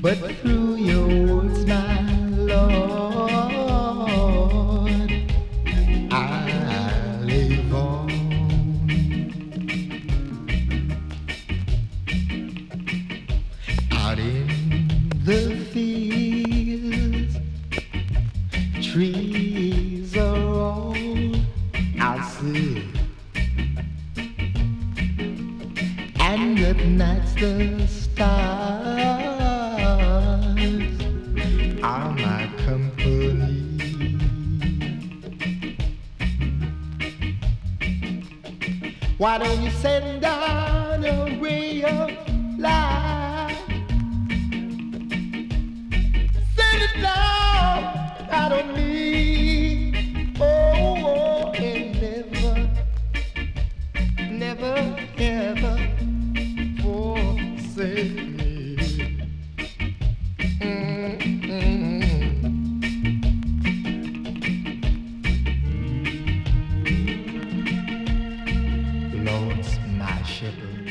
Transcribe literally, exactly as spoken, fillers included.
but through your words, my Lord, I live on. Out in the fields, trees are all I see, and at night the stars are my company. Why don't you send down a ray of light? Send it down out on me. Oh, oh, and never, never, ever forsake me. Mm-mm. Lord's my shepherd,